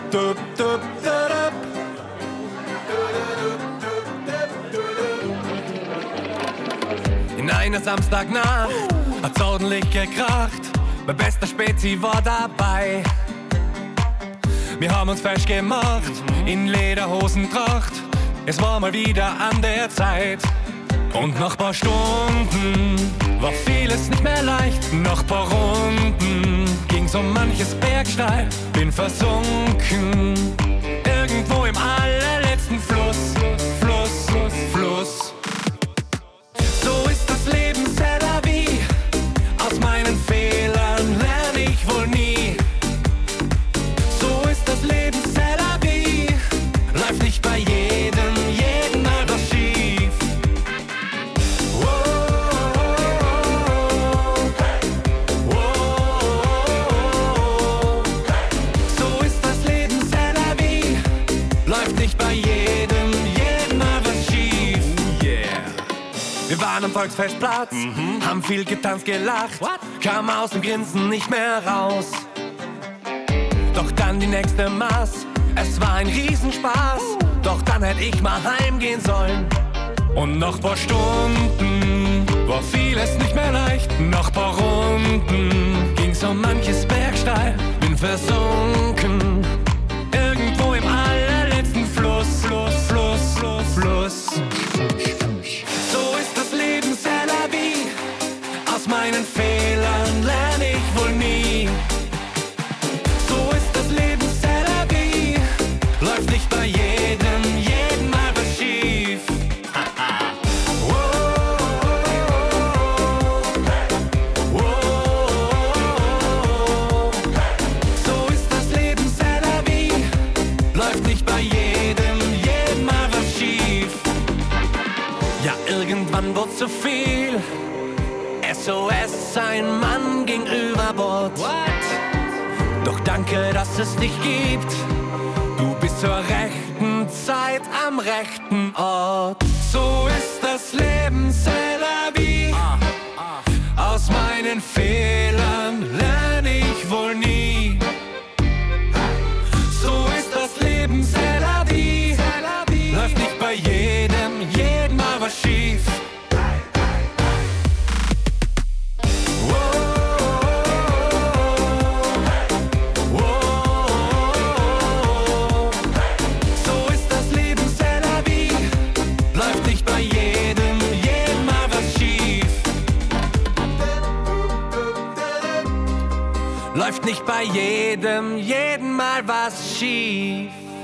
Dup, dup, dup. In einer Samstagnacht hat's ordentlich gekracht. Mein bester Spezi war dabei. Wir haben uns fesch gemacht in Lederhosentracht. Es war mal wieder an der Zeit. Und nach paar Stunden war vieles nicht mehr leicht. Nach paar Runden ging so manches Bergsteil. Bin versunken irgendwo im allerletzten Fluss. So ist das Leben, c'est la vie. Aus meinen Fehlern lerne ich wohl nie. So ist das Leben, c'est la vie. Läuft nicht bei jedem mal was schief. So ist das Leben, c'est la vie. Läuft nicht bei jedem mal was schief. Wir waren am Volksfestplatz, haben viel getanzt, gelacht, kam aus dem Grinsen nicht mehr raus. Doch dann die nächste Maß, es war ein Riesenspaß. Doch dann hätte ich mal heimgehen sollen. Und nach paar Stunden war vieles nicht mehr leicht. Nach paar Runden ging so manches Bergsteil. Bin versunken irgendwo im allerletzten Fluss. So ist das Leben, c'est la vie. Aus meinen Fehlern lerne ich wohl nie. So ist das Leben, c'est la vie. Läuft nicht bei jedem mal was schief. So ist das Leben, c'est la vie. Läuft nicht bei jedem mal was schief. Ja, irgendwann wurde zu viel. SOS, ein Mann ging über Bord. Doch danke, dass es dich gibt. Du bist zur rechten Zeit am rechten Ort. So ist das Leben, c'est la vie. Aus meinen Fehlern lerne ich wohl nie. So ist das Leben, c'est la vie. Läuft nicht bei jedem mal was schief. So ist das Leben, c'est la vie. Läuft nicht bei jedem mal was schief. Läuft nicht bei jedem mal was schief.